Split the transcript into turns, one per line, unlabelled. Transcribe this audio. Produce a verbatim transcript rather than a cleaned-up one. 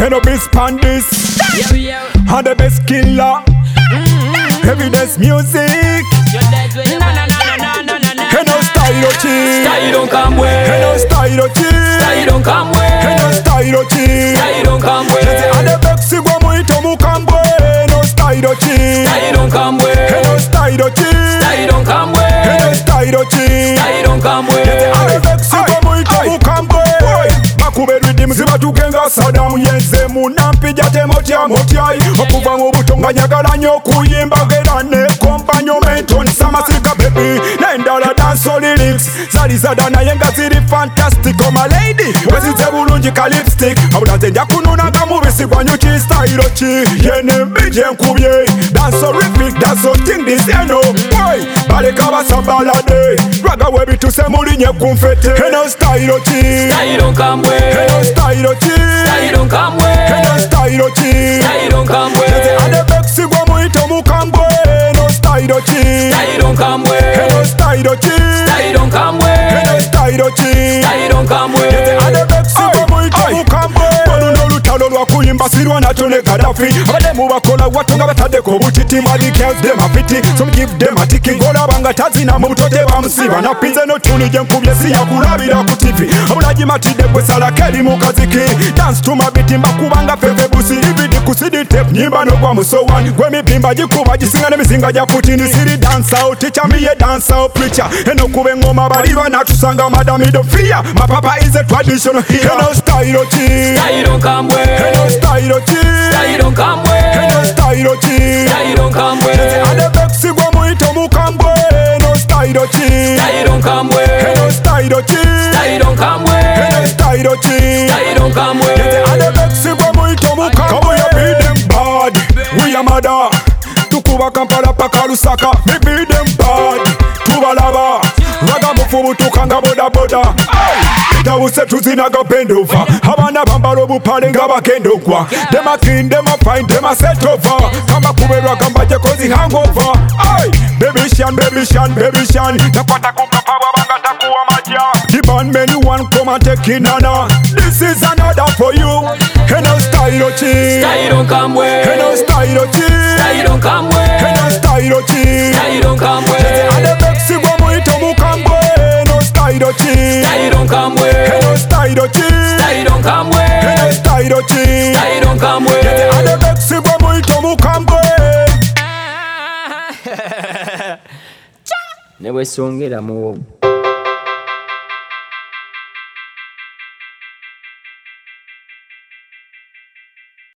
Head up is pandis. And the best killer. Evidence music. Head up style of cheese.
Style don't come way.
Head up style of cheese.
Style don't come way.
Head up style of cheese.
Style don't come way.
And the best sigwa muito mukambwe. No style of cheese.
Style don't come way.
Head up style of cheese.
Style don't come way.
Head up style of cheese.
Style don't come way.
And the best sigwa muito mukambwe. Makube rhythm ziba tukenga Saddam yenze munampija temotya motyai okuva mu butonga nyagala nnyo okuyimba era ne kompanyo menton samasika baby n'endala dancehall lyrics zali zada naye nga ziri fantastic oh my lady wezize bulungi ka lipstick abula nze nja kununanga mubisi gwa nyuki style ki yene mbije nkubye dancehall rhythmic dancehall thing this eno boy baleka basambalade raga webituse mulinye kumfete eno style ki
Style don't come way.
eno style ki
Style don't come way.
eno style ki
Style don't come way.
ade beksigwa muito mukambwe eno style ki
Style don't come way.
eno style ki
Style don't come way.
eno style ki
Style don't come way.
ade beksigwa muito mukambwe oluno olutalo lwakuyimba sirwa nakyo ne Gaddafi abademu bakola wattu nga bataddeko obutiti mali girls them a pity some give them a tiki ngolaba nga tazina mu buto tebamusiba napinze notuni gye nkubye si yakulabira ku tivi abulagi matidde gwe salako eri mu kaziki dance to my beat mbakubanga feve busi ibidi ku cd tape nyimba nogwa musowani gwe mipimba gikuba gisinga n'emizinga gya putini siri dance out teacher me a dance out preacher eno kuba engoma balirwa natusanga madami do fear my papa is a traditional here eno style ki
Style don't come way.
eno style ki
Style don't come way.
eno style ki
Style don't come way.
ade beksigwa muito mukambwe eno style ki
Style don't come way.
eno style ki
Style don't come way.
eno style ki
Style don't come way.
ade beksigwa muito mukambwe we beat them bad we are mother tukuba Kampala paka Lusaka we beat them bad tubalaba raga mufubutuka nga boda boda tawuse tuzinaga bendova abana bambala obupale nga bakendokwa them a clean them a fine them a set over kama kuberwa kamba jekozi hangover ay baby shan baby shan baby shan takwata kukapa banga takuwa maja the band many one come and take in nana this is another for you eno style chi
Style don't come way.
eno style chi
Style don't come way.
eno style chi
Style don't come way.
ade beksigwa muito mukambwe eno style chi
Style don't come way.
eno style chi
Style don't come way.
eno style chi
Style don't come way.
ade beksigwa muito mukambwe
Ne bwesongera mu